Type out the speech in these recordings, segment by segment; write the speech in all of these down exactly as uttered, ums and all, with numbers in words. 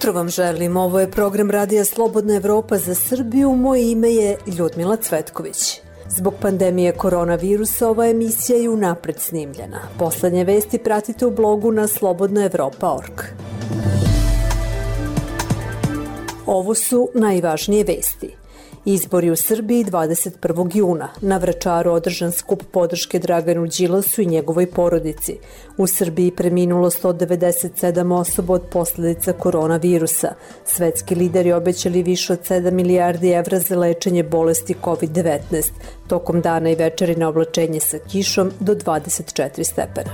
jutro vam želim. Ovo je program Radija Slobodna Evropa za Srbiju. Moje ime je Ljudmila Cvetković. Zbog pandemije koronavirusa ova emisija je unapred snimljena. Poslednje vesti pratite u blogu na slobodna evropa tačka org. Ovo su najvažnije vesti. Izbori u Srbiji dvadeset prvog juna. Na Vračaru održan skup podrške Draganu Đilasu i njegovoj porodici. U Srbiji preminulo sto devedeset sedam osoba od posledica koronavirusa. Svetski lideri obećali više od sedam milijardi evra za lečenje bolesti kovid devetnaest. Tokom dana i večeri na oblačenje sa kišom do dvadeset četiri stepena.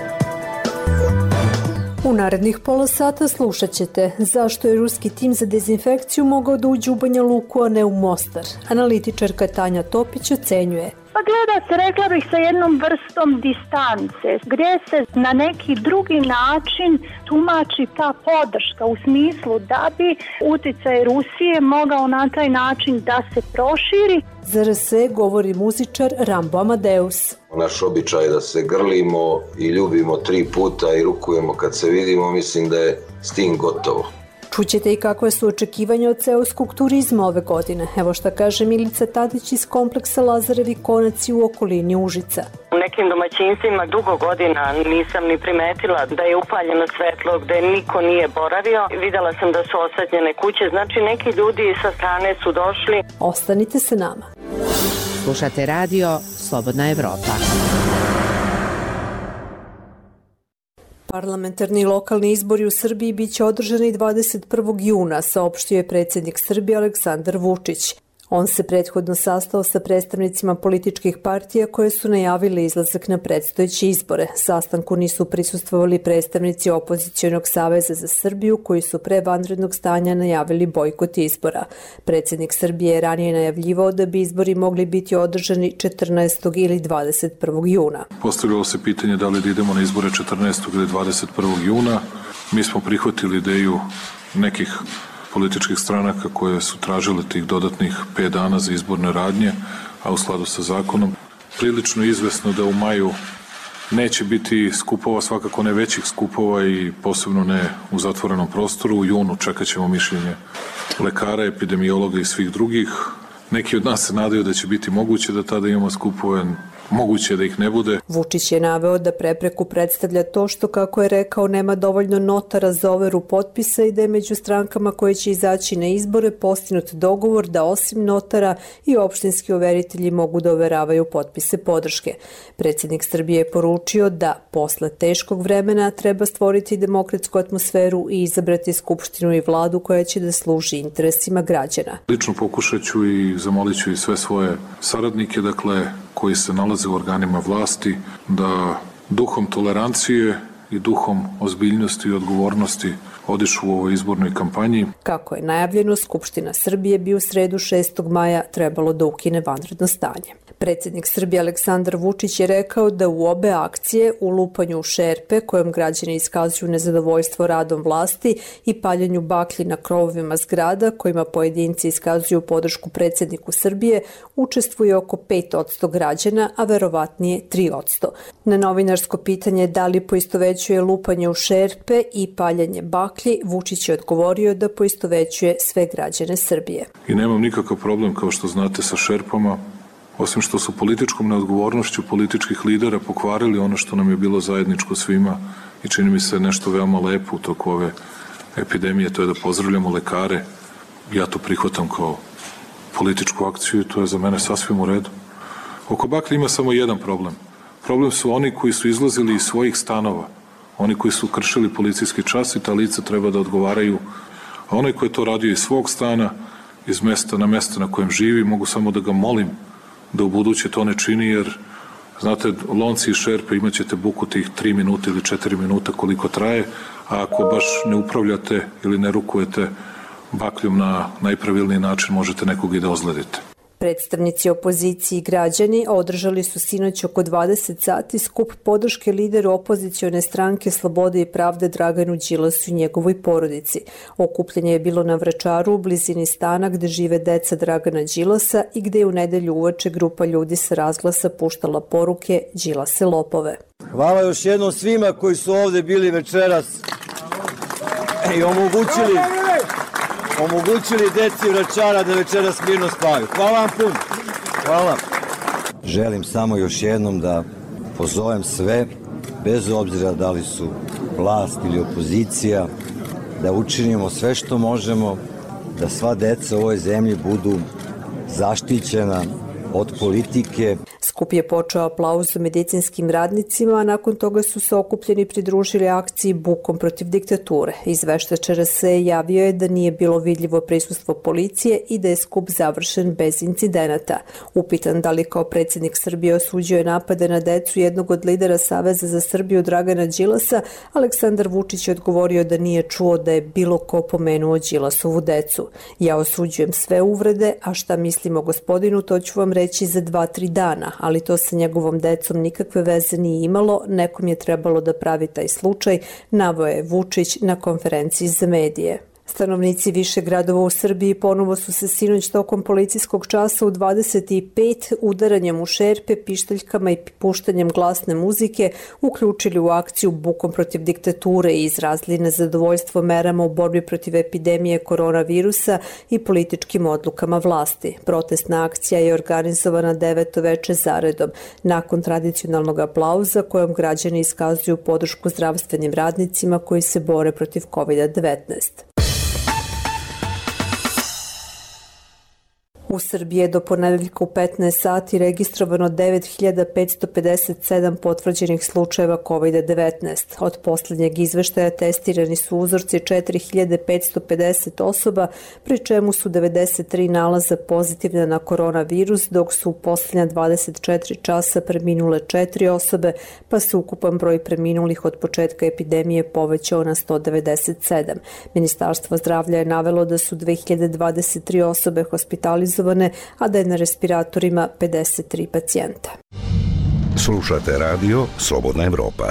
U narednih pola sata slušat ćete zašto je ruski tim za dezinfekciju mogao da uđe u Banja Luku, a ne u Mostar. Analitičarka Tanja Topić ocenjuje. Pa gleda se, rekla bih, sa jednom vrstom distance, gdje se na neki drugi način tumači ta podrška u smislu da bi uticaj Rusije mogao na taj način da se proširi. Za R S govori muzičar Rambo Amadeus. Naš običaj da se grlimo i ljubimo tri puta i rukujemo kad se vidimo, mislim da je s tim gotovo. Čućete i kakve su očekivanja od seoskog turizma ove godine. Evo šta kaže Milica Tadić iz kompleksa Lazarevi konaci u okolini Užica. U nekim domaćinstvima dugo godina nisam ni primetila da je upaljeno svetlo, gde niko nije boravio. Videla sam da su osvetljene kuće, znači neki ljudi sa strane su došli. Ostanite sa nama. Slušate radio Slobodna Evropa. Parlamentarni i lokalni izbori u Srbiji biće održani dvadeset prvog juna, saopštio je predsjednik Srbije Aleksandar Vučić. On se prethodno sastao sa predstavnicima političkih partija koje su najavile izlazak na predstojeće izbore. Sastanku nisu prisustvovali predstavnici Opozicionog saveza za Srbiju koji su pre vanrednog stanja najavili bojkot izbora. Predsjednik Srbije je ranije najavljivao da bi izbori mogli biti održani četrnaestog ili dvadeset prvog juna. Postavljalo se pitanje da li da idemo na izbore četrnaestog ili dvadeset prvog juna. Mi smo prihvatili ideju nekih političkih stranaka koje su tražile tih dodatnih pet dana za izborne radnje, a u skladu sa zakonom. Prilično izvesno da u maju neće biti skupova, svakako ne većih skupova i posebno ne u zatvorenom prostoru. U junu čekat ćemo mišljenje lekara, epidemiologa i svih drugih. Neki od nas se nadaju da će biti moguće da tada imamo skupove, moguće da ih ne bude. Vučić je naveo da prepreku predstavlja to što, kako je rekao, nema dovoljno notara za overu potpisa i da je među strankama koje će izaći na izbore postignut dogovor da osim notara i opštinski overitelji mogu da overavaju potpise podrške. Predsjednik Srbije je poručio da posle teškog vremena treba stvoriti demokratsku atmosferu i izabrati skupštinu i vladu koja će da služi interesima građana. Lično pokušat ću i zamolit ću i sve svoje saradnike, dakle, koji se nalaze u organima vlasti, da duhom tolerancije i duhom ozbiljnosti i odgovornosti odišu u ovoj izbornoj kampanji. Kako je najavljeno, Skupština Srbije bi u sredu šestog maja trebalo da ukine vanredno stanje. Predsjednik Srbije Aleksandar Vučić je rekao da u obe akcije, u lupanju u šerpe, kojom građani iskazuju nezadovoljstvo radom vlasti, i paljenju baklji na krovovima zgrada, kojima pojedinci iskazuju podršku predsjedniku Srbije, učestvuje oko pet posto građana, a verovatnije tri posto. Na novinarsko pitanje da li poistovećuje lupanje u šerpe i paljenje baklji, Vučić je odgovorio da poistovećuje sve građane Srbije. I nemam nikakav problem, kao što znate, sa šerpama, osim što su političkom neodgovornošću političkih lidera pokvarili ono što nam je bilo zajedničko svima i čini mi se nešto veoma lepo u toku ove epidemije, to je da pozdravljamo lekare. Ja to prihvatam kao političku akciju i to je za mene sasvim u redu. Oko baklje ima samo jedan problem. Problem su oni koji su izlazili iz svojih stanova, oni koji su kršili policijski čas i ta lica treba da odgovaraju. A onaj koji je to radio iz svog stana, iz mesta na mesto na kojem živi, mogu samo da ga molim da u buduće to ne čini, jer znate, lonci i šerpe imat ćete buku tih tri minuta ili četiri minuta koliko traje, a ako baš ne upravljate ili ne rukujete bakljom na najpravilniji način, možete nekog i da ozledite. Predstavnici opozicije i građani održali su sinoć oko dvadeset sati skup podrške lideru opozicione stranke Slobode i pravde Draganu Đilasu i njegovoj porodici. Okupljanje je bilo na Vračaru u blizini stana gde žive deca Dragana Đilasa i gde je u nedelju uveče grupa ljudi sa razglasa puštala poruke Đilase lopove. Hvala još jednom svima koji su ovde bili večeras i omogućili omogućili deci Vračara da večeras mirno spavaju. Hvala vam puno. Hvala. Želim samo još jednom da pozovem sve, bez obzira da li su vlast ili opozicija, da učinimo sve što možemo da sva deca u ovoj zemlji budu zaštićena od politike. Skup je počeo aplauzom medicinskim radnicima, a nakon toga su se okupljeni pridružili akciji Bukom protiv diktature. Izveštač R S E javio je da nije bilo vidljivo prisustvo policije i da je skup završen bez incidenata. Upitan da li kao predsjednik Srbije osuđuje napade na decu jednog od lidera Saveza za Srbiju Dragana Đilasa, Aleksandar Vučić je odgovorio da nije čuo da je bilo ko pomenuo Đilasovu decu. Ja osuđujem sve uvrede, a šta mislim o gospodinu, to ću vam reći za dva, tri dana, ali to sa njegovom decom nikakve veze nije imalo, nekom je trebalo da pravi taj slučaj, naveo je Vučić na konferenciji za medije. Stanovnici više gradova u Srbiji ponovo su se sinoć tokom policijskog časa u dvadeset pet udaranjem u šerpe, pištaljkama i puštanjem glasne muzike uključili u akciju Bukom protiv diktature i izrazili nezadovoljstvo merama u borbi protiv epidemije koronavirusa i političkim odlukama vlasti. Protestna akcija je organizovana deveto veče zaredom, nakon tradicionalnog aplauza kojom građani iskazuju podršku zdravstvenim radnicima koji se bore protiv kovid devetnaest. U Srbiji je do ponedeljka u petnaest sati registrovano devet hiljada petsto pedeset sedam potvrđenih slučajeva kovid devetnaest. Od poslednjeg izveštaja testirani su uzorci četiri hiljade petsto pedeset osoba, pri čemu su devedeset tri nalaza pozitivne na koronavirus, dok su u poslednja dvadeset četiri časa preminule četiri osobe, pa se ukupan broj preminulih od početka epidemije povećao na sto devedeset sedam. Ministarstvo zdravlja je navelo da su dve hiljade dvadeset tri osobe hospitalizovane, a da je na respiratorima pedeset tri pacijenta. Slušate radio Slobodna Evropa.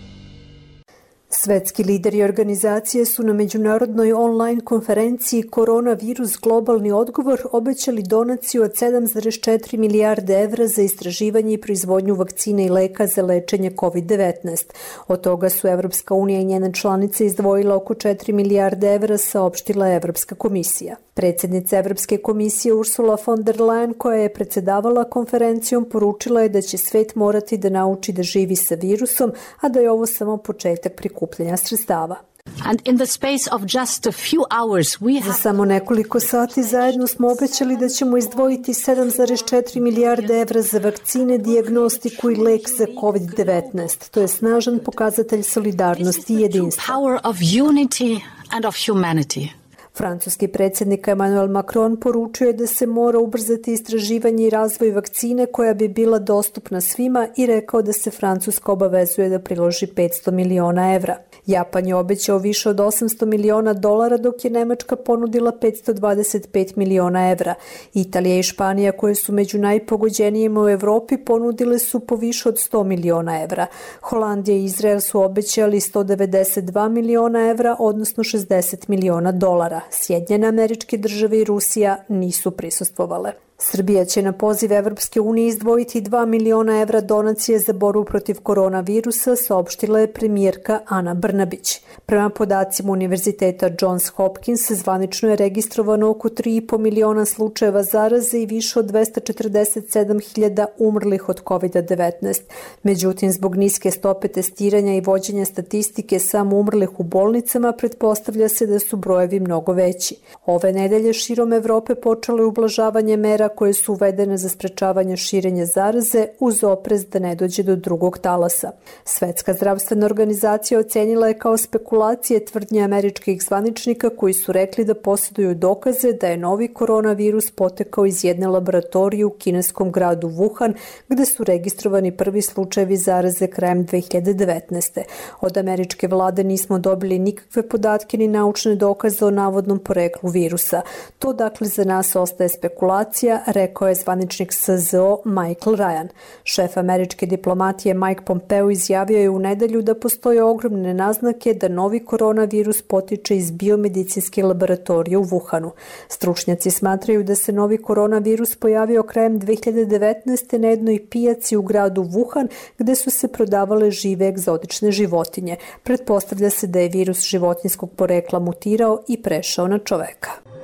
Svetski lideri i organizacije su na međunarodnoj online konferenciji Koronavirus globalni odgovor obećali donaciju od sedam zarez četiri milijarde evra za istraživanje i proizvodnju vakcine i leka za lečenje kovid devetnaest. Od toga su Evropska unija i njene članice izdvojila oko četiri milijarde evra, saopštila je Evropska komisija. Predsjednica Evropske komisije Ursula von der Leyen, koja je predsedavala konferencijom, poručila je da će svet morati da nauči da živi sa virusom, a da je ovo samo početak prikupljanja sredstava. And in the space of just a few hours we have... Za samo nekoliko sati zajedno smo obećali da ćemo izdvojiti sedam zarez četiri milijarde evra za vakcine, dijagnostiku i lek za kovid devetnaest. To je snažan pokazatelj solidarnosti i jedinstva. Power of unity and of humanity. Francuski predsjednik Emmanuel Macron poručio je da se mora ubrzati istraživanje i razvoj vakcine koja bi bila dostupna svima i rekao da se Francuska obavezuje da priloži petsto miliona evra. Japan je obećao više od osamsto miliona dolara, dok je Nemačka ponudila petsto dvadeset pet miliona evra. Italija i Španija, koje su među najpogođenijima u Evropi, ponudile su po više od sto miliona evra. Holandija i Izrael su obećali sto devedeset dva miliona evra, odnosno šezdeset miliona dolara. Sjedinjene Američke Države i Rusija nisu prisustvovale. Srbija će na poziv Evropske unije izdvojiti dva miliona evra donacije za borbu protiv koronavirusa, saopštila je premijerka Ana Brnabić. Prema podacima Univerziteta Johns Hopkins, zvanično je registrovano oko tri i po miliona slučajeva zaraze i više od dvesta četrdeset sedam hiljada umrlih od kovid devetnaest. Međutim, zbog niske stope testiranja i vođenja statistike samo umrlih u bolnicama, pretpostavlja se da su brojevi mnogo veći. Ove nedelje širom Evrope počelo je ublažavanje mera koje su uvedene za sprečavanje širenja zaraze uz oprez da ne dođe do drugog talasa. Svetska zdravstvena organizacija ocenila je kao spekulacije tvrdnje američkih zvaničnika koji su rekli da posjeduju dokaze da je novi koronavirus potekao iz jedne laboratorije u kineskom gradu Wuhan, gde su registrovani prvi slučajevi zaraze krajem dve hiljade devetnaeste. Od američke vlade nismo dobili nikakve podatke ni naučne dokaze o navodnom poreklu virusa. To dakle za nas ostaje spekulacija, rekao je zvaničnik S Z O Michael Ryan. Šef američke diplomatije Mike Pompeo izjavio je u nedelju da postoje ogromne naznake da novi koronavirus potiče iz biomedicinske laboratorije u Wuhanu. Stručnjaci smatraju da se novi koronavirus pojavio krajem dve hiljade devetnaeste. na jednoj pijaci u gradu Wuhan, gde su se prodavale žive egzotične životinje. Pretpostavlja se da je virus životinjskog porekla mutirao i prešao na čoveka.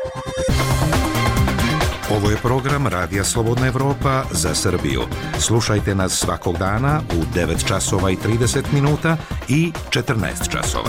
Ovo je program Radija Slobodna Evropa za Srbiju. Slušajte nas svakog dana u devet časova i trideset minuta i četrnaest časova.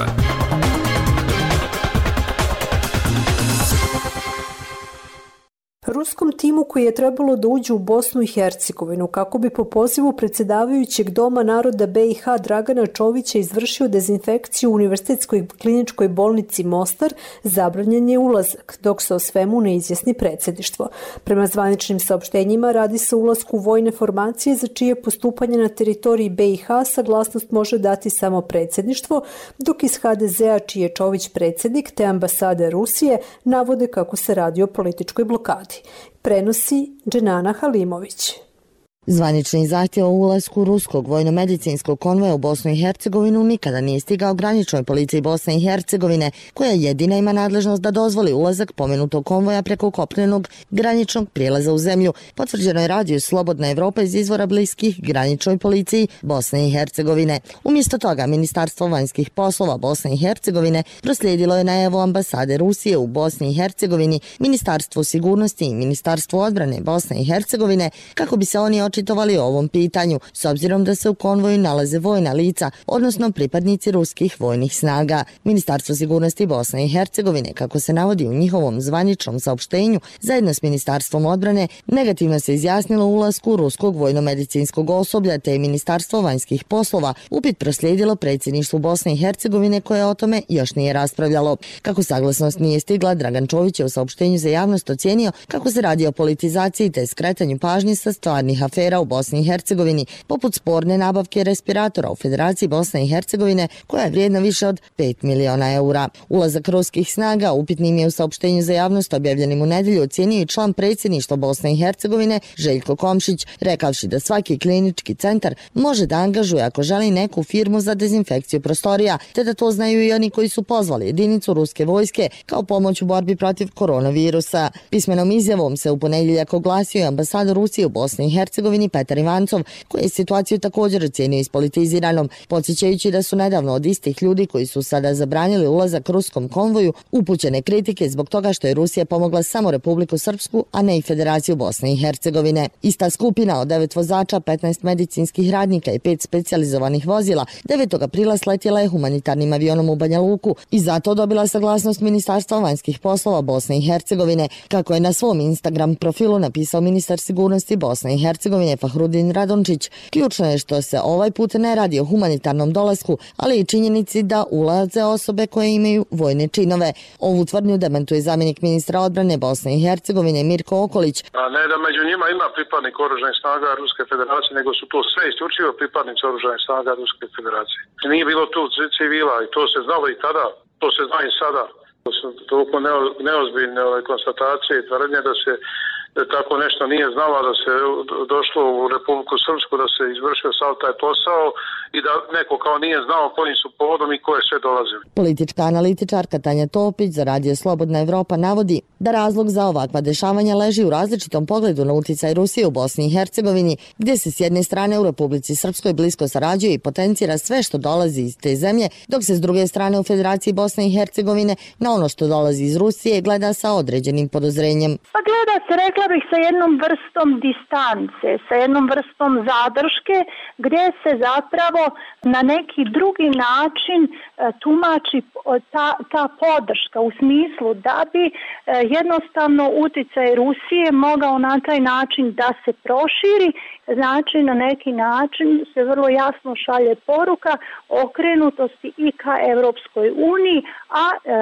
Ruskom timu koji je trebalo da uđe u Bosnu i Hercegovinu kako bi po pozivu predsjedavajućeg Doma naroda B i H Dragana Čovića izvršio dezinfekciju u Univerzitetskoj kliničkoj bolnici Mostar, zabranjen je ulazak, dok se o svemu ne izjasni predsjedništvo. Prema zvaničnim saopštenjima radi se o ulasku vojne formacije za čije postupanje na teritoriji B i H saglasnost može dati samo predsjedništvo, dok iz H D Z-a čiji je Čović predsjednik te ambasade Rusije navode kako se radi o političkoj blokadi. Prenosi Dženana Halimović. Zvanični zahtjev o ulasku ruskog vojno-medicinskog konvoja u Bosnu i Hercegovinu nikada nije stigao graničnoj policiji Bosne i Hercegovine, koja jedina ima nadležnost da dozvoli ulazak pomenutog konvoja preko kopnenog graničnog prijelaza u zemlju. Potvrđeno je Radio Slobodna Evropa iz izvora bliskih graničnoj policiji Bosne i Hercegovine. Umjesto toga, Ministarstvo vanjskih poslova Bosne i Hercegovine proslijedilo je najavu ambasade Rusije u Bosni i Hercegovini, Ministarstvo sigurnosti i Ministarstvo odbrane Bosne i Hercegovine kako bi se oni očitovali o ovom pitanju, s obzirom da se u konvoju nalaze vojna lica, odnosno pripadnici ruskih vojnih snaga. Ministarstvo sigurnosti Bosne i Hercegovine, kako se navodi u njihovom zvaničnom saopštenju, zajedno s Ministarstvom odbrane, negativno se izjasnilo o ulasku ruskog vojno-medicinskog osoblja, te je Ministarstvo vanjskih poslova upit proslijedilo predsjedništvu Bosne i Hercegovine, koje o tome još nije raspravljalo. Kako saglasnost nije stigla, Dragan Čović je u saopštenju za javnost ocijenio kako se radi o politizaciji te skretanju pažnje sa stvarnih afera u Bosni i Hercegovini, poput sporne nabavke respiratora u Federaciji Bosne i Hercegovine, koja je vrijedna više od pet miliona eura. Ulazak ruskih snaga upitnim je u saopštenju za javnost objavljenim u nedjelju ocijenio i član predsjedništva Bosne i Hercegovine Željko Komšić, rekavši da svaki klinički centar može da angažuje ako želi neku firmu za dezinfekciju prostorija, te da to znaju i oni koji su pozvali jedinicu ruske vojske kao pomoć u borbi protiv koronavirusa. Pismenom izjavom se u ponedjeljak oglasio i ambasador Rusije u Bosni i Hercegovini Petar Ivancov, koji je situaciju također ocijenio ispolitiziranom, podsjećajući da su nedavno od istih ljudi koji su sada zabranili ulazak ruskom konvoju upućene kritike zbog toga što je Rusija pomogla samo Republiku Srpsku, a ne i Federaciju Bosne i Hercegovine. Ista skupina od devet vozača, petnaest medicinskih radnika i pet specijalizovanih vozila devetog aprila sletjela je humanitarnim avionom u Banja Luku i zato dobila saglasnost Ministarstva vanjskih poslova Bosne i Hercegovine, kako je na svom Instagram profilu napisao ministar sigurnosti Bosne i Hercegovine Fahrudin Radončić. Ključno je što se ovaj put ne radi o humanitarnom dolasku, ali i činjenici da ulaze osobe koje imaju vojne činove. Ovu tvrdnju demantuje zamjenik ministra odbrane Bosne i Hercegovine Mirko Okolić. A ne da među njima ima pripadnik oružanih snaga Ruske federacije, nego su to sve isključivo pripadnici oružanih snaga Ruske federacije. Nije bilo tu civila i to se znalo i tada, to se zna i sada. To su toliko neozbiljne konstatacije i tvrdnje da se tako nešto nije znala, da se došlo u Republiku Srpsku, da se izvršio sav taj posao i da neko kao nije znao kojim su povodom i ko je sve dolazili. Politička analitičarka Tanja Topić za Radio Slobodna Evropa navodi da razlog za ovakva dešavanja leži u različitom pogledu na uticaj Rusije u Bosni i Hercegovini, gdje se s jedne strane u Republici Srpskoj blisko sarađuje i potencira sve što dolazi iz te zemlje, dok se s druge strane u Federaciji Bosne i Hercegovine na ono što dolazi iz Rusije gleda sa određenim podozrenjem. Pa gleda se, rekla bih, sa jednom vrstom distance, sa jednom vrstom zadrške, gdje se zapravo na neki drugi način tumači ta, ta podrška u smislu da bi jednostavno uticaj Rusije mogao na taj način da se proširi, znači na neki način se vrlo jasno šalje poruka okrenutosti i ka Europskoj uniji, a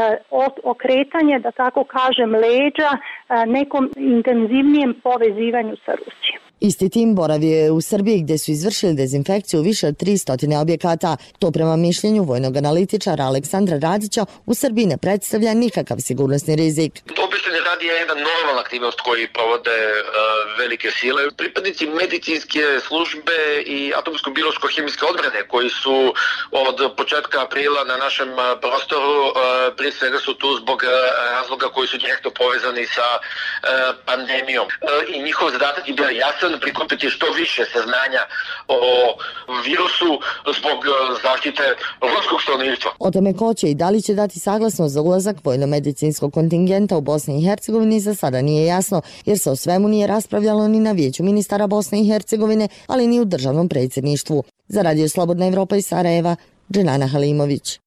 okretanje, da tako kažem, leđa nekom intenzivnijem povezivanju sa Rusijom. Isti tim boravio je u Srbiji gdje su izvršili dezinfekciju više od tristo objekata. To prema mišljenju vojnog analitičara Aleksandra Radića u Srbiji ne predstavlja nikakav sigurnosni rizik. Obično radi je jedna normalna aktivnost koju provode uh, velike sile. Pripadnici medicinske službe i atomsko-biološko-hemijske odbrane koji su od početka aprila na našem prostoru uh, prije svega su tu zbog uh, razloga koji su direktno povezani sa uh, pandemijom. Uh, I njihov zadatak je bio jasan nastojano prikupiti što više saznanja o virusu zbog zaštite romskog stanovništva. O tome ko će i da li će dati saglasnost za ulazak vojno-medicinskog kontingenta u Bosni i Hercegovini za sada nije jasno, jer se o svemu nije raspravljalo ni na Vijeću ministara Bosne i Hercegovine, ali ni u državnom predsjedništvu. Za Radio Slobodna Evropa iz Sarajeva, Dženana Halimović.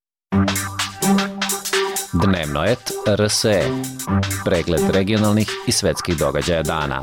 Dnevno et R S E. Pregled regionalnih i svetskih događaja dana.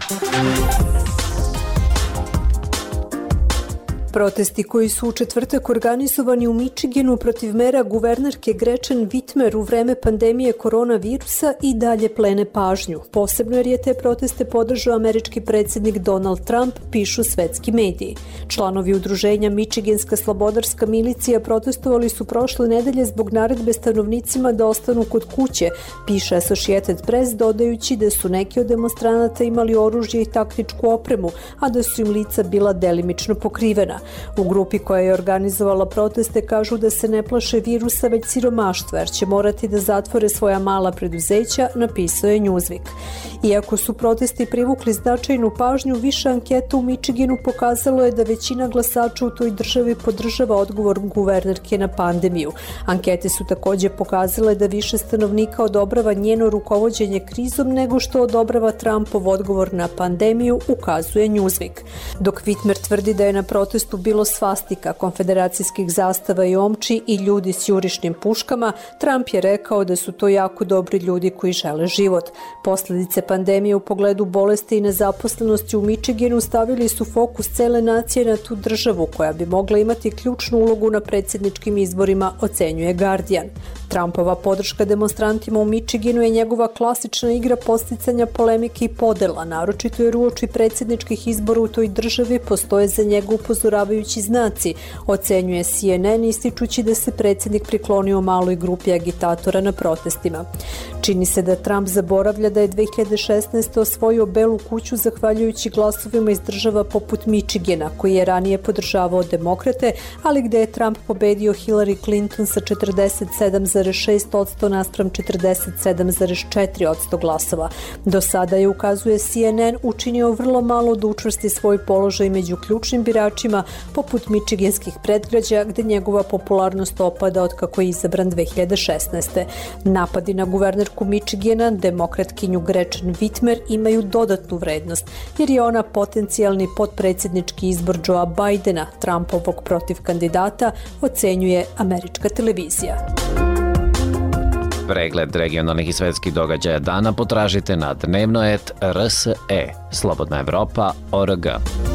Protesti koji su u četvrtak organizovani u Michiganu protiv mera guvernerke Gretchen Whitmer u vreme pandemije koronavirusa i dalje plene pažnju. Posebno jer je te proteste podržao američki predsjednik Donald Trump, pišu svetski mediji. Članovi udruženja Michiganska slobodarska milicija protestovali su prošle nedelje zbog naredbe stanovnicima da ostanu kod kuće, piše Associated Press, dodajući da su neki od demonstranata imali oružje i taktičku opremu, a da su im lica bila delimično pokrivena. U grupi koja je organizovala proteste kažu da se ne plaše virusa već siromaštva, jer će morati da zatvore svoja mala preduzeća, napisao je Newsweek. Iako su protesti privukli značajnu pažnju, više anketa u Michiganu pokazalo je da većina glasača u toj državi podržava odgovor guvernerke na pandemiju. Ankete su također pokazale da više stanovnika odobrava njeno rukovođenje krizom nego što odobrava Trumpov odgovor na pandemiju, ukazuje Newsweek. Dok Whitmer tvrdi da je na protestu bilo svastika, konfederacijskih zastava i omči i ljudi s jurišnim puškama, Trump je rekao da su to jako dobri ljudi koji žele život. Posljedice pandemije u pogledu bolesti i nezaposlenosti u Michiganu stavili su fokus cele nacije na tu državu koja bi mogla imati ključnu ulogu na predsjedničkim izborima, ocenjuje Guardian. Trumpova podrška demonstrantima u Michiganu je njegova klasična igra podsticanja polemike i podela, naročito jer uoči predsjedničkih izbora u toj državi postoje za njega upozoravajući znaci, ocenjuje C N N ističući da se predsjednik priklonio maloj grupi agitatora na protestima. Čini se da Trump zaboravlja da je dve hiljade šesnaeste. osvojio Belu kuću zahvaljujući glasovima iz država poput Michigana, koji je ranije podržavao demokrate, ali gde je Trump pobedio Hillary Clinton sa četrdeset sedam zarez šest posto naspram četrdeset sedam zarez četiri posto glasova. Do sada je, ukazuje C N N, učinio vrlo malo da učvrsti svoj položaj među ključnim biračima poput mičiganskih predgrađa, gde njegova popularnost opada od kako je izabran dve hiljade šesnaeste. Napadi na guvernerku Michigana, demokratkinju Gretchen Whitmer, imaju dodatnu vrednost, jer je ona potencijalni potpredsjednički izbor Joea Bidena, Trumpovog protiv kandidata, ocenjuje američka televizija. Pregled regionalnih i svetskih događaja dana potražite na dnevno et R S E, Slobodna Evropa, O R G.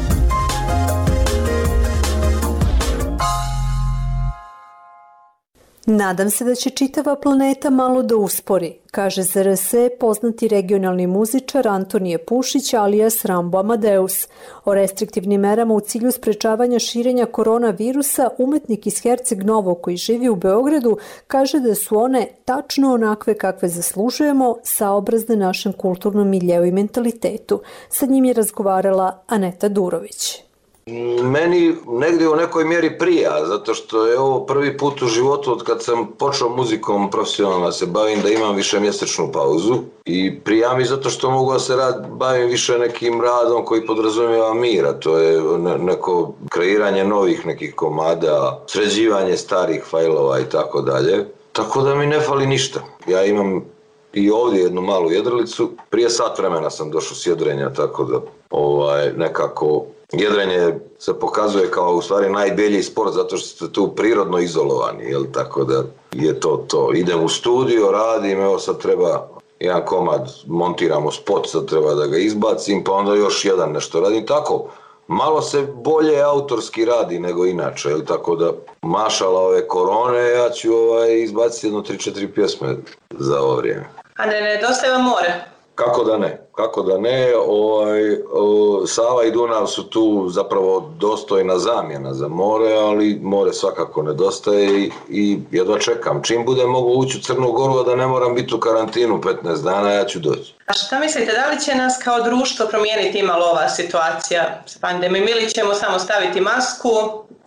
Nadam se da će čitava planeta malo da uspori, kaže za R S E poznati regionalni muzičar Antonije Pušić alias Rambo Amadeus. O restriktivnim merama u cilju sprečavanja širenja koronavirusa umetnik iz Herceg Novog koji živi u Beogradu kaže da su one tačno onakve kakve zaslužujemo, saobrazne našem kulturnom miljeu i mentalitetu. Sa njim je razgovarala Aneta Durović. Meni negdje u nekoj mjeri prija, zato što je ovo prvi put u životu od kad sam počeo muzikom profesionalno se bavim da imam više mjesečnu pauzu i prija mi zato što mogu da se rad, bavim više nekim radom koji podrazumijeva mir, a to je neko kreiranje novih nekih komada, sređivanje starih fajlova i tako dalje. Tako da mi ne fali ništa. Ja imam i ovdje jednu malu jedrilicu, prije sat vremena sam došao s jedrenja, tako da ovaj, nekako jedrenje se pokazuje kao u stvari najbelji sport zato što ste tu prirodno izolovani, jel? Tako da je to to. Idem u studio, radim, evo sad treba jedan komad, montiramo spot, sad treba da ga izbacim, pa onda još jedan nešto radim. Tako, malo se bolje autorski radi nego inače, jel? Tako da mašala ove korone, ja ću ovaj, izbaciti jedno tri četiri pjesme za ovo vrijeme. A ne nedostaje vam more? Kako da ne, kako da ne, ovaj, o, Sava i Dunav su tu zapravo dostojna zamjena za more, ali more svakako nedostaje i, i jedva čekam. Čim budem mogu ući u Crnu Goru, a da ne moram biti u karantinu petnaest dana, ja ću doći. A šta mislite, da li će nas kao društvo promijeniti imalo ova situacija s pandemijom ili ćemo samo staviti masku,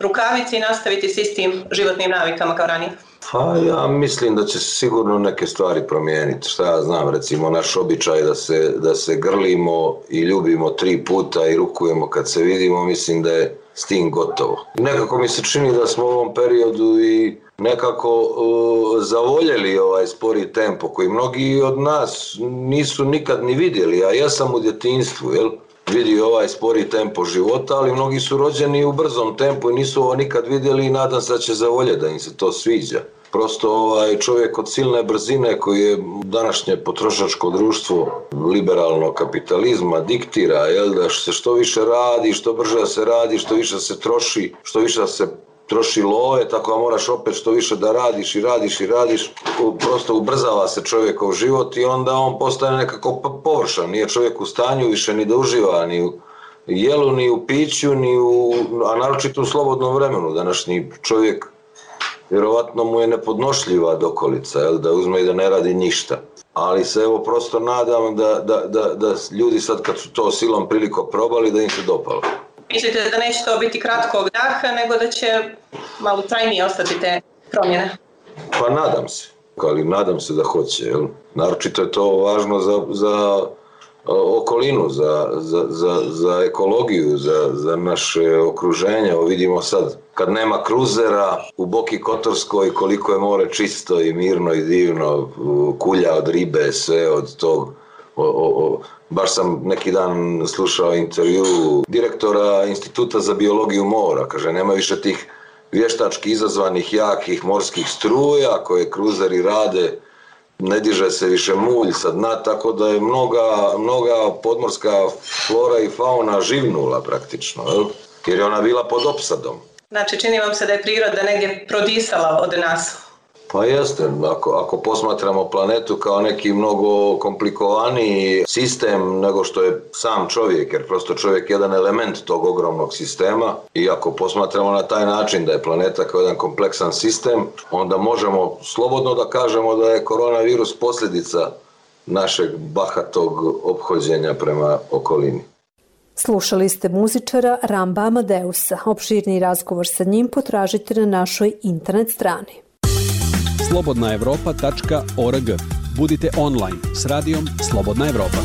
rukavice i nastaviti s istim životnim navikama kao ranije? Pa ja mislim da će se sigurno neke stvari promijeniti. Šta ja znam, recimo naš običaj da se, da se grlimo i ljubimo tri puta i rukujemo kad se vidimo, mislim da je s tim gotovo. Nekako mi se čini da smo u ovom periodu i nekako uh, zavoljeli ovaj spori tempo koji mnogi od nas nisu nikad ni vidjeli, a ja sam u djetinjstvu, jel? Vidio ovaj spori tempo života, ali mnogi su rođeni u brzom tempu i nisu ovo nikad vidjeli i nadam se da će zavoljeti da im se to sviđa. Prosto ovaj čovjek od silne brzine koji je današnje potrošačko društvo liberalnog kapitalizma diktira, jel, da se što više radi, što brže se radi, što više se troši, što više se troši love, tako da moraš opet što više da radiš i radiš i radiš, prosto ubrzava se čovjekov život i onda on postane nekako površan, nije čovjek u stanju više ni da uživa, ni u jelu, ni u piću, ni u, a naročito u slobodnom vremenu. Današnji čovjek, vjerovatno mu je nepodnošljiva dokolica, jel, da uzme i da ne radi ništa. Ali se evo prosto nadam da, da, da, da ljudi sad kad su to silom priliko probali da im se dopalo. Mislite da neće to biti kratkog daha, nego da će malo trajnije ostati te promjene? Pa nadam se, ali nadam se da hoće. Jel? Naročito je to važno za, za okolinu, za, za, za, za ekologiju, za, za naše okruženje. Evo vidimo sad, kad nema kruzera u Boki Kotorskoj, koliko je more čisto i mirno i divno, kulja od ribe, sve od tog. O, o, o. Baš sam neki dan slušao intervju direktora Instituta za biologiju mora. Kaže, nema više tih vještački izazvanih jakih morskih struja koje kruzeri rade, ne diže se više mulj sa dna, tako da je mnoga, mnoga podmorska flora i fauna živnula praktično, jel? Jer je ona bila pod opsadom. Znači, čini vam se da je priroda negdje prodisala od nas? Pa jeste, ako, ako posmatramo planetu kao neki mnogo komplikovaniji sistem nego što je sam čovjek, jer prosto čovjek je jedan element tog ogromnog sistema i ako posmatramo na taj način da je planeta kao jedan kompleksan sistem, onda možemo slobodno da kažemo da je koronavirus posljedica našeg bahatog ophođenja prema okolini. Slušali ste muzičara Ramba Amadeusa. Opširniji razgovor sa njim potražite na našoj internet strani. slobodna evropa tačka org. Budite online s radijom Slobodna Evropa.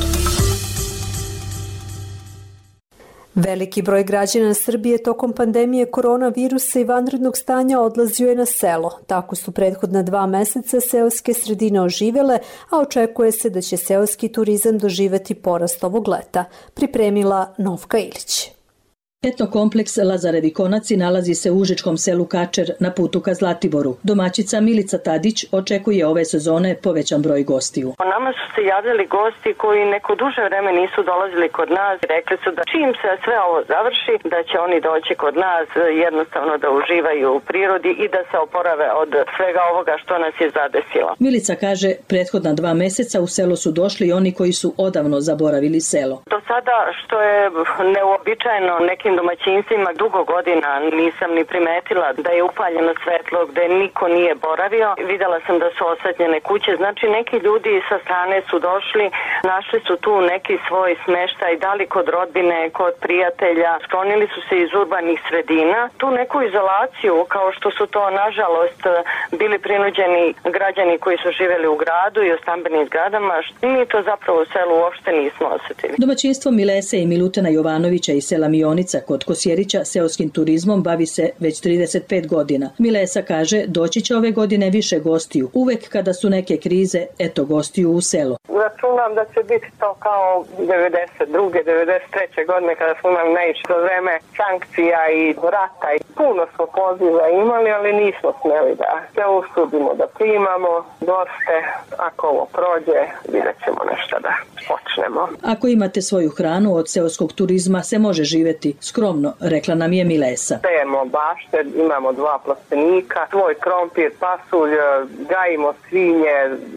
Veliki broj građana Srbije tokom pandemije koronavirusa i vanrednog stanja odlazio je na selo. Tako su prethodna dva meseca seoske sredine oživele, a očekuje se da će seoski turizam doživeti porast ovog leta, pripremila Novka Ilić. Etnokompleks Lazarevi konaci nalazi se u užičkom selu Kačer na putu ka Zlatiboru. Domaćica Milica Tadić očekuje ove sezone povećan broj gostiju. Nama su se javljali gosti koji neko duže vreme nisu dolazili kod nas. Rekli su da čim se sve ovo završi, da će oni doći kod nas jednostavno da uživaju u prirodi i da se oporave od svega ovoga što nas je zadesilo. Milica kaže, prethodna dva meseca u selo su došli i oni koji su odavno zaboravili selo. Do sada, što je neuobičajeno, neki domaćinstvima dugo godina nisam ni primetila da je upaljeno svetlo gde niko nije boravio. Videla sam da su osvetljene kuće, znači neki ljudi sa strane su došli, našli su tu neki svoj smeštaj, da li kod rodbine, kod prijatelja, sklonili su se iz urbanih sredina. Tu neku izolaciju, kao što su to nažalost bili prinuđeni građani koji su živjeli u gradu i u stambenim zgradama, mi to zapravo u selu uopšte nismo osjetili. Domaćinstvo Milese i Milutena Jovanovića iz sela Mionica kod Kosjerića seoskim turizmom bavi se već trideset pet godina. Milesa kaže, doći će ove godine više gostiju. Uvek kada su neke krize, eto gostiju u selo. Računam da će biti to kao devedeset druge, devedeset treće godine kada smo imali naići do vreme sankcija i rata. I puno smo poziva imali, ali nismo smjeli da se usudimo da primamo goste. Ako ovo prođe, vidjet ćemo nešto da počnemo. Ako imate svoju hranu od seoskog turizma, se može živjeti skromno, rekla nam je Milesa. Sejemo bašte, imamo dva plastenika, svoj krompir, pasulj, gajimo svinje,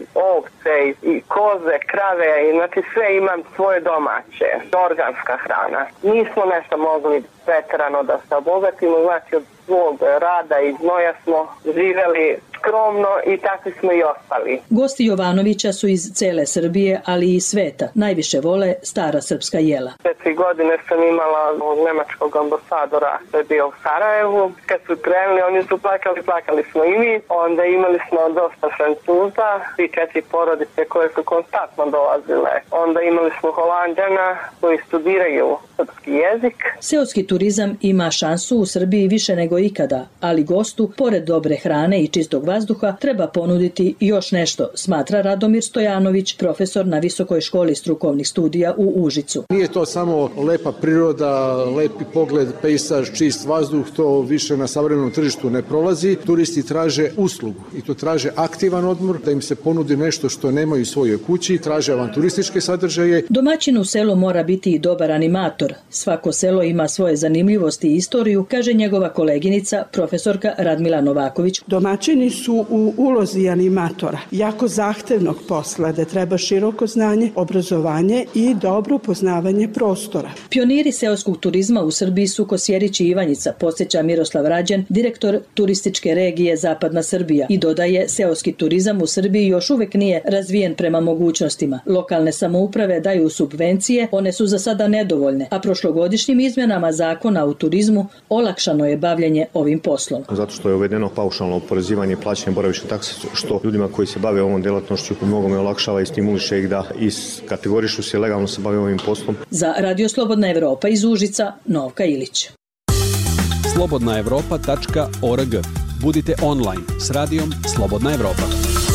ovce i koze, krave, znači sve imam svoje domaće, organska hrana. Nismo nešto mogli preterano da se obogatimo, znači od svog rada i znoja smo živjeli skromno i takvi smo i ostali. Gosti Jovanovića su iz cele Srbije, ali i sveta. Najviše vole stara srpska jela. Četiri godine sam imala nemačkog ambasadora da je bio u Sarajevu. Kad su krenuli, oni su plakali, plakali smo i mi. Onda imali smo dosta Francuza, tri četiri porodice koje su konstantno dolazile. Onda imali smo Holanđana koji studiraju srpski jezik. Seoski turizam ima šansu u Srbiji više nego ikada, ali gostu, pored dobre hrane i čistog vazduha, treba ponuditi još nešto, smatra Radomir Stojanović, profesor na Visokoj školi strukovnih studija u Užicu. Nije to samo lepa priroda, lepi pogled, pejsaž, čist vazduh, to više na savremenom tržištu ne prolazi. Turisti traže uslugu i to traže aktivan odmor, da im se ponudi nešto što nemaju u svojoj kući, traže avanturističke sadržaje. Domaćin u selu mora biti i dobar animator. Svako selo ima svoje zanimljivosti i istoriju, kaže njegova koleginica, profesorka Radmila Novaković. Domaćini su u ulozi animatora, jako zahtevnog posla, da treba široko znanje, obrazovanje i dobro poznavanje prostora. Pioniri seoskog turizma u Srbiji su Kosjerić i Ivanjica, podsjeća Miroslav Rađen, direktor turističke regije Zapadna Srbija, i dodaje, seoski turizam u Srbiji još uvek nije razvijen prema mogućnostima. Lokalne samouprave daju subvencije, one su za sada nedovoljne, a prošlogodišnjim izmjenama zakona u turizmu olakšano je bavljenje ovim poslom. Zato što je uvedeno paušalno oporezivanje i plaćanje boravišne takse, što ljudima koji se bave ovom delatnošću mnogome olakšava i stimuliše ih da iskategorišu se legalno se bave ovim poslom. Za Radio Slobodna Evropa iz Užica, Novka Ilić. slobodna evropa tačka org. Budite online s radijom Slobodna Evropa.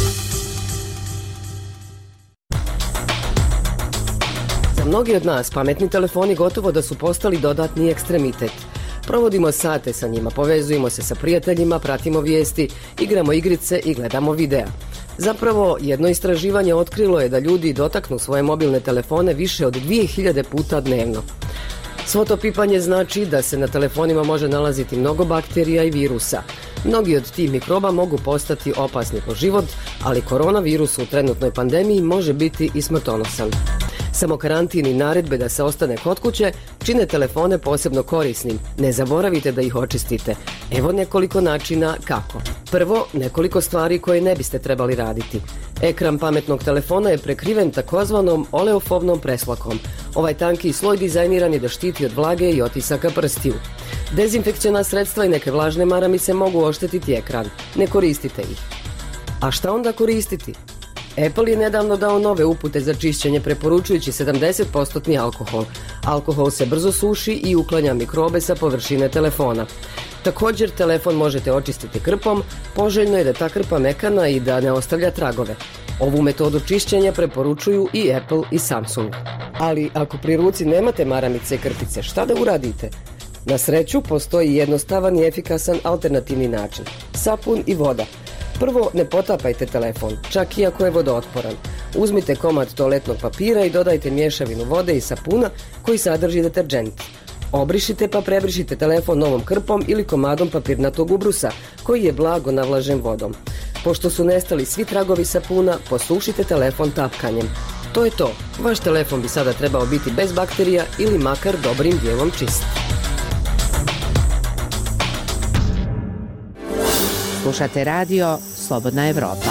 Za mnogi od nas pametni telefoni gotovo da su postali dodatni ekstremitet. Provodimo sate sa njima, povezujemo se sa prijateljima, pratimo vijesti, igramo igrice i gledamo videa. Zapravo, jedno istraživanje otkrilo je da ljudi dotaknu svoje mobilne telefone više od dvije hiljade puta dnevno. Svo to pipanje znači da se na telefonima može nalaziti mnogo bakterija i virusa. Mnogi od tih mikroba mogu postati opasni po život, ali koronavirus u trenutnoj pandemiji može biti i smrtonosan. Samo karantin i naredbe da se ostane kod kuće čine telefone posebno korisnim. Ne zaboravite da ih očistite. Evo nekoliko načina kako. Prvo, nekoliko stvari koje ne biste trebali raditi. Ekran pametnog telefona je prekriven takozvanom oleofobnom preslakom. Ovaj tanki sloj dizajniran je da štiti od vlage i otisaka prstiju. Dezinfekciona sredstva i neke vlažne maramice mogu oštetiti ekran. Ne koristite ih. A šta onda koristiti? Apple je nedavno dao nove upute za čišćenje preporučujući sedamdeset posto alkohol. Alkohol se brzo suši i uklanja mikrobe sa površine telefona. Također, telefon možete očistiti krpom, poželjno je da ta krpa mekana i da ne ostavlja tragove. Ovu metodu čišćenja preporučuju i Apple i Samsung. Ali ako pri ruci nemate maramice i krpice, šta da uradite? Na sreću, postoji jednostavan i efikasan alternativni način. Sapun i voda. Prvo, ne potapajte telefon, čak i ako je vodootporan. Uzmite komad toaletnog papira i dodajte mješavinu vode i sapuna koji sadrži deterdžent. Obrišite pa prebrišite telefon novom krpom ili komadom papirnatog ubrusa koji je blago navlažen vodom. Pošto su nestali svi tragovi sapuna, posušite telefon tapkanjem. To je to. Vaš telefon bi sada trebao biti bez bakterija ili makar dobrim dijelom čist. Slušate radio Slobodna Evropa.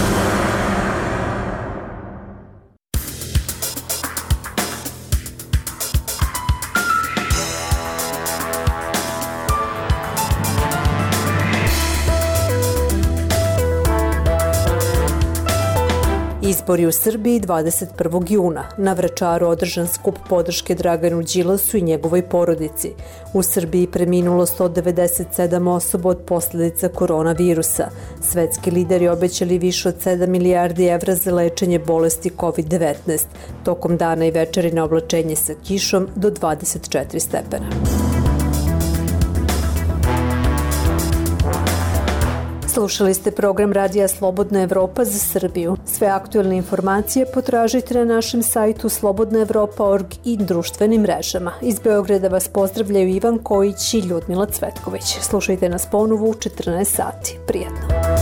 Izbori u Srbiji dvadeset prvog juna. Na Vračaru održan skup podrške Draganu Đilasu i njegovoj porodici. U Srbiji preminulo sto devedeset sedam osoba od posljedica koronavirusa. Svetski lideri obećali više od sedam milijardi evra za lečenje bolesti kovid devetnaest. Tokom dana i večeri na oblačenje sa kišom do dvadeset četiri stepena. Slušali ste program Radija Slobodna Evropa za Srbiju. Sve aktuelne informacije potražite na našem sajtu slobodna evropa tačka org i društvenim mrežama. Iz Beograda vas pozdravljaju Ivan Kojić i Ljudmila Cvetković. Slušajte nas ponovo u četrnaest sati. Prijetno.